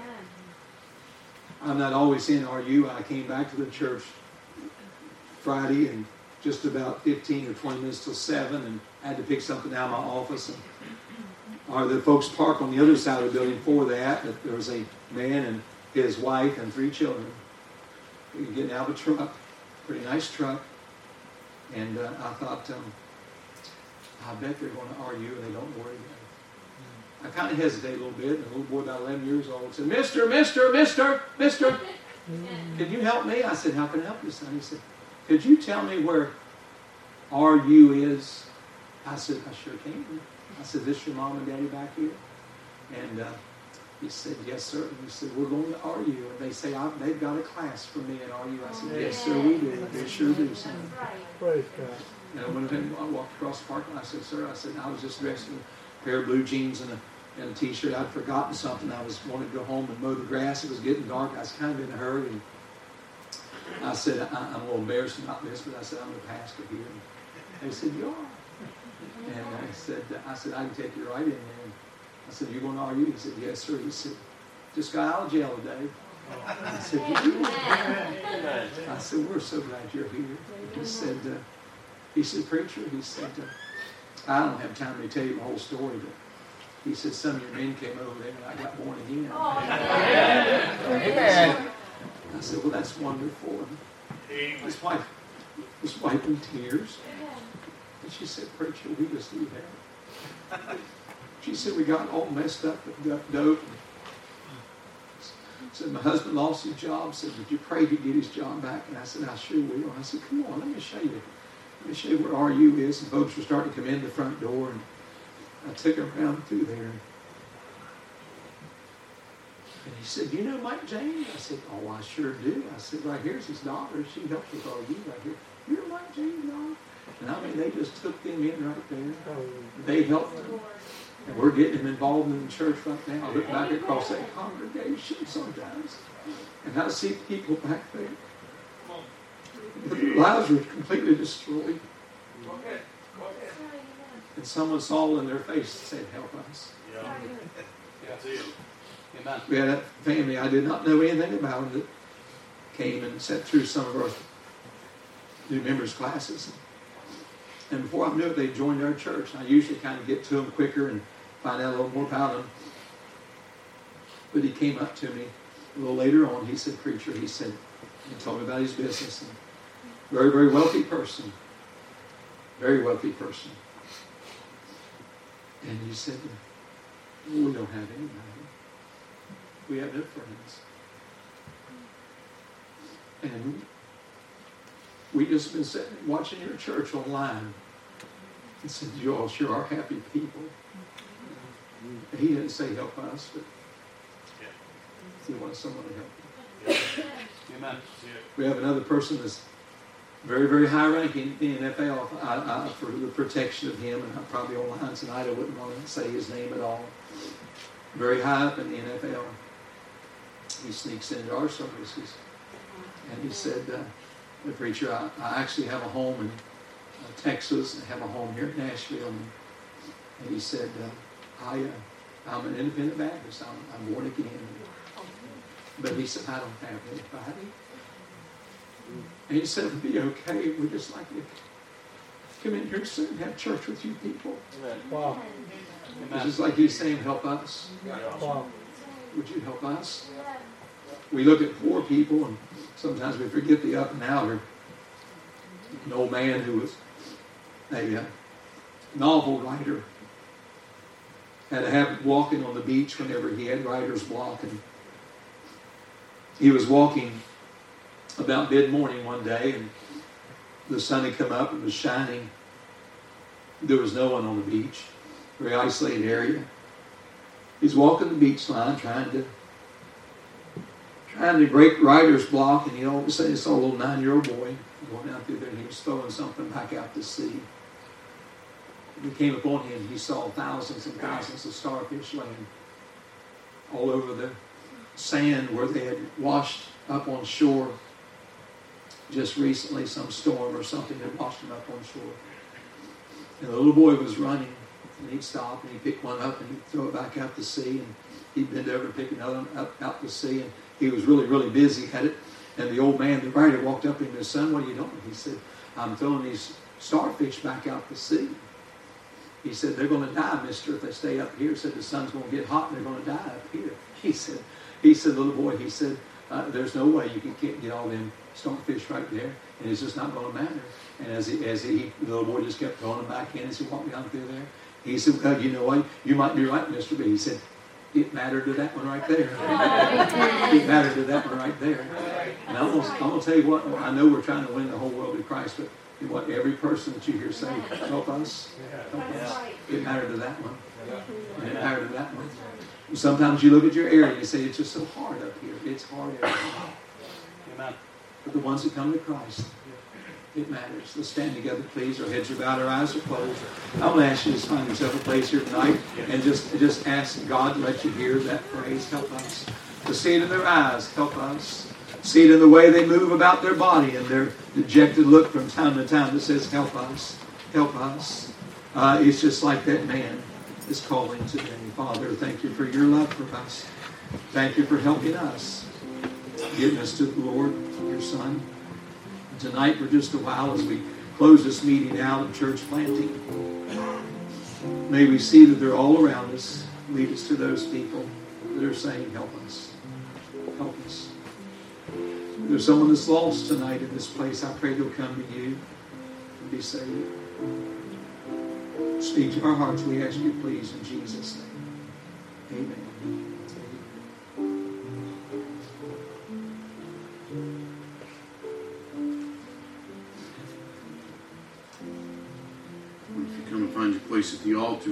I'm not always in R U. I came back to the church Friday and just about fifteen or twenty minutes till seven, and I had to pick something out of my office. And, or the folks parked on the other side of the building for that. But there was a man and his wife and three children. We were getting out of a truck, pretty nice truck, and uh, I thought, um, I bet they're going to argue and they don't know where to go. I kind of hesitated a little bit, and a little boy about eleven years old said, "Mister, Mister, Mister, Mister, can you help me?" I said, "How can I help you, son?" He said, "Could you tell me where R U is?" I said, "I sure can." I said, "This your mom and daddy back here?" And uh, he said, "Yes, sir." And he said, "We're going to R U." And they say, I, they've got a class for me at R U. I said, "Yes, sir, we do." They sure do, son. Praise God. And I went in, I walked across the parking lot. I said, "Sir," I said, I was just dressed in a pair of blue jeans and a, and a t-shirt. I'd forgotten something. I was wanted to go home and mow the grass. It was getting dark. I was kind of in a hurry. And I said, I, I'm a little embarrassed about this, but I said, "I'm the pastor here." And they said, "You are?" And I said, I said, "I can take you right in there." And I said, "You going to R U?" He said, "Yes, sir." He said, "Just got out of jail today." I said, "You?" I said, "We're so glad you're here." He said, uh, he said, "Preacher," he said, uh, "I don't have time to tell you the whole story, but he said, some of your men came over there and I got born again." Amen. I said, "Well, that's wonderful." And his wife was wiping tears. And she said, "Preacher, we just need help." She said, "We got all messed up with dope." Said, "My husband lost his job." Said, "Would you pray to get his job back?" And I said, "I sure will." I said, "Come on, let me show you. Let me show you where R U is." And folks were starting to come in the front door. And I took him around through there. And he said, "You know Mike James?" I said, "Oh, I sure do." I said, "Right here's his daughter. She helps with R U right here." "You're Mike James' daughter?" And I mean, they just took him in right there. They helped him. And we're getting him involved in the church right now. I look back across that congregation sometimes, and I see people back there. Their lives were completely destroyed. And someone saw in their face and said, "Help us." Amen. We had a family I did not know anything about that came and sat through some of our new members' classes. And before I knew it, they joined our church. I usually kind of get to them quicker and find out a little more about them. But he came up to me a little later on. He said, "Preacher," he said, he told me about his business. And very, very wealthy person. Very wealthy person. And he said, "We don't have anybody. We have no friends. And we just been sitting watching your church online." He said, "You all sure are happy people." He didn't say help us, but he wants someone to help you. Amen. We have another person that's very, very high ranking in the N F L. I, I, for the protection of him, and I'm probably online tonight, I wouldn't want to say his name at all. Very high up in the N F L. He sneaks into our services. And he said, uh, "The preacher, I, I actually have a home in uh, Texas. I have a home here in Nashville." And, and he said, uh, I, uh, I'm an independent Baptist. I'm, I'm born again. But he said, "I don't have anybody." And he said, "It'd be okay. We'd just like to come in here soon and have church with you people." Wow. It's just like he's saying, help us. Wow. Would you help us? We look at poor people, and sometimes we forget the up and outer. An old man who was a uh, novel writer had a habit of walking on the beach whenever he had writer's block. And he was walking about mid-morning one day, and the sun had come up and was shining. There was no one on the beach, very isolated area. He's walking the beach line trying to trying to break writer's block, and he all of a sudden saw a little nine-year-old boy going out through there, and he was throwing something back out to sea. When he came upon him, he saw thousands and thousands of starfish laying all over the sand where they had washed up on shore just recently. Some storm or something had washed them up on shore. And the little boy was running, and he'd stop, and he'd pick one up, and he'd throw it back out to sea, and he'd bend over and pick another one up out to sea, and he was really, really busy at it. And the old man, the writer, walked up to him and said, "Son, what are you doing?" He said, "I'm throwing these starfish back out to sea." He said, "They're going to die, mister, if they stay up here." He said, "The sun's going to get hot, and they're going to die up here." He said, he said, "Little boy," he said, uh, "there's no way you can get, get all them starfish right there, and it's just not going to matter." And as he, as he, the little boy just kept throwing them back in as he walked down through there. He said, "Well, you know what? You might be right, mister, but," he said, "it mattered to that one right there." It mattered to that one right there. And I'm going, to, I'm going to tell you what, I know we're trying to win the whole world to Christ, but you know what? Every person that you hear say, help us, help us, it mattered to that one. And it mattered to that one. Sometimes you look at your area and you say, it's just so hard up here. It's hard everywhere. Amen. But the ones that come to Christ, it matters. Let's stand together, please. Our heads are bowed, our eyes are closed. I want to ask you to find yourself a place here tonight and just, just ask God to let you hear that phrase, help us. To see it in their eyes, help us. See it in the way they move about their body and their dejected look from time to time that says, help us, help us. Uh, it's just like that man is calling today. Father, thank you for your love for us. Thank you for helping us, getting us to the Lord, your Son. Tonight, for just a while, as we close this meeting out of church planting, may we see that they're all around us. Lead us to those people that are saying, help us. Help us. If there's someone that's lost tonight in this place, I pray they'll come to you and be saved. Speak to our hearts, we ask you, please, in Jesus' name. Amen. If you come and find your place at the altar,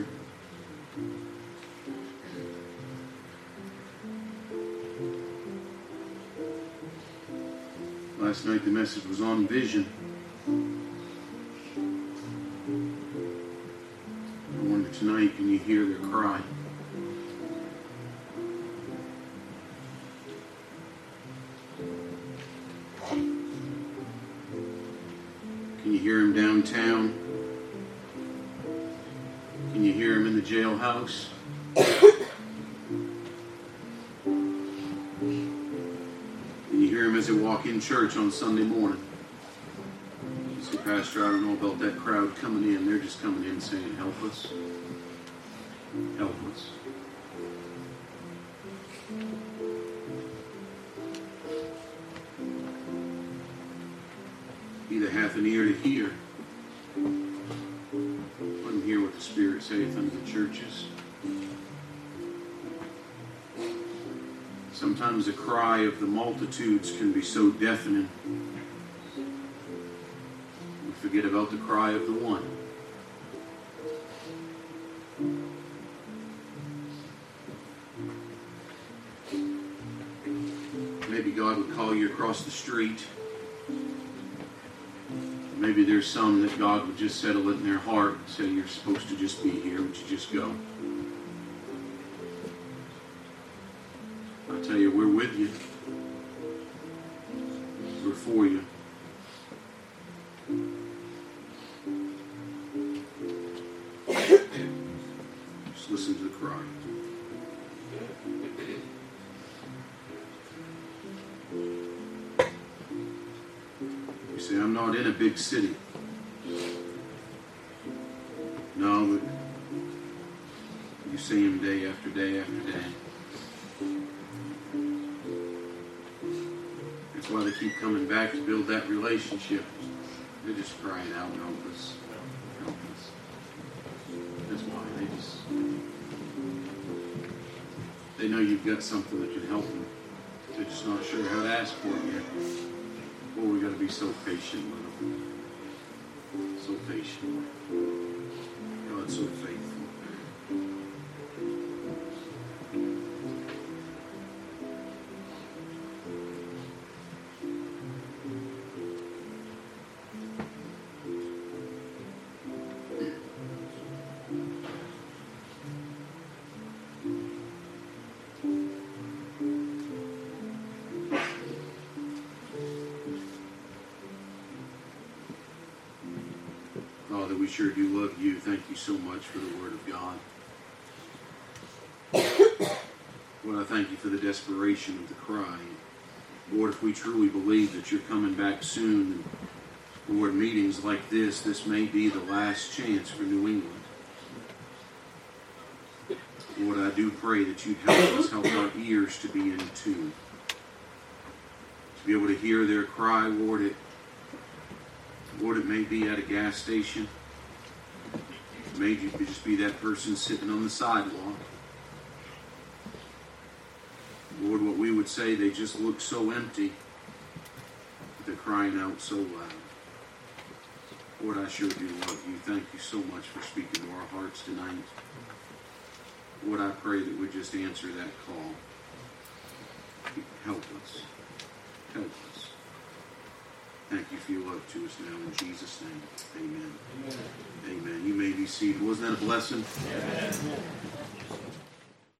last night the message was on vision. I wonder tonight, can you hear their cry? Can you hear him downtown? Can you hear him in the jailhouse? Can you hear him as they walk in church on Sunday morning? You say, Pastor, I don't know about that crowd coming in. They're just coming in saying, help us. Help us. hath an ear to hear, let him hear what the Spirit saith unto the churches. Sometimes the cry of the multitudes can be so deafening, we forget about the cry of the one. Maybe God would call you across the street. Maybe there's some that God would just settle it in their heart and say, you're supposed to just be here. Would you just go? I tell you, we're with you. We're for you. Just listen to the cry. You say, I'm not in a big city. No, but you see him day after day after day. That's why they keep coming back to build that relationship. They're just crying out, help us, help us. That's why they just, they know you've got something that can help them. They're just not sure how to ask for it yet. Well, we got to be so patient with them. So patient. God's so faithful. Father, we sure do love you. Thank you so much for the Word of God. Lord, I thank you for the desperation of the cry. Lord, if we truly believe that you're coming back soon, and Lord, meetings like this, this may be the last chance for New England. Lord, I do pray that you'd help us, help our ears to be in tune. To be able to hear their cry, Lord, it Lord, it may be at a gas station. It may just be that person sitting on the sidewalk. Lord, what we would say, they just look so empty. But they're crying out so loud. Lord, I sure do love you. Thank you so much for speaking to our hearts tonight. Lord, I pray that we just answer that call. Help us. Help us. Thank you for your love to us now. In Jesus' name, amen. Amen. Amen. You may be seated. Wasn't that a blessing? Amen.